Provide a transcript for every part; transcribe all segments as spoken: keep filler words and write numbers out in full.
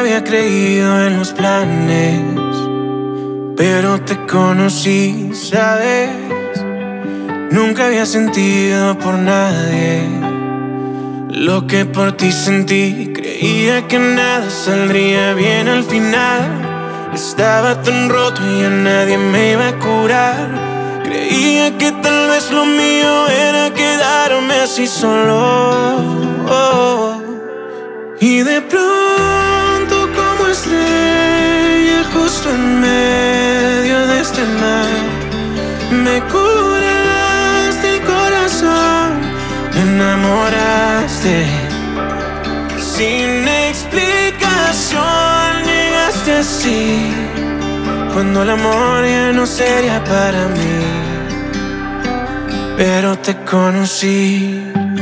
había creído en los planes, pero te conocí, ¿sabes? Nunca había sentido por nadie lo que por ti sentí. Creía que nada saldría bien al final. Estaba tan roto y a nadie me iba a curar. Creía que tal vez lo mío era quedarme así solo. Y de pronto, como estrella justo en medio de este mar, me curaste el corazón, me enamoraste. Sin explicación llegaste así, cuando el amor ya no sería para mí, pero te conocí.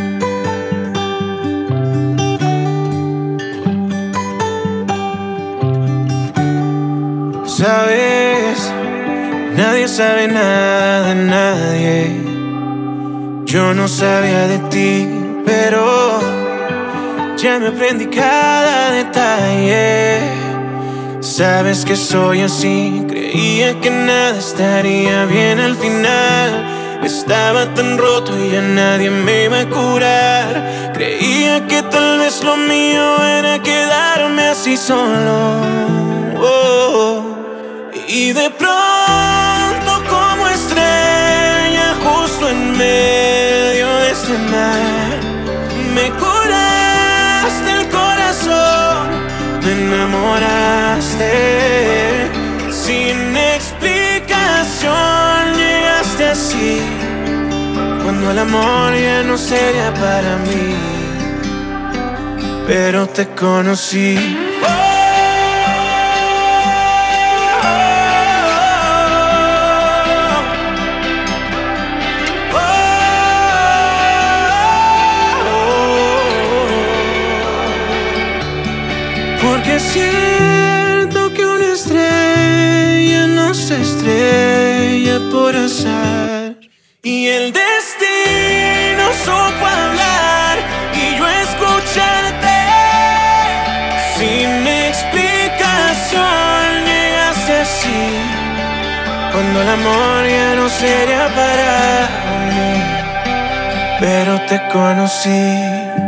Sabes, nadie sabe nada de nadie. Yo no sabía de ti, pero ya me aprendí cada detalle. Sabes que soy así, creía que nada estaría bien al final. Estaba tan roto y a nadie me iba a curar. Creía que tal vez lo mío era quedarme así solo. Oh. Y de pronto, como estrella justo en medio de este mar, me curaste el corazón, me enamoraste. Sin explicación llegaste así, cuando el amor ya no sería para mí, pero te conocí. Porque es cierto que una estrella no se estrella por azar, y el destino supo hablar y yo escucharte. Sin explicación llegaste así, cuando el amor ya no sería para mí, pero te conocí.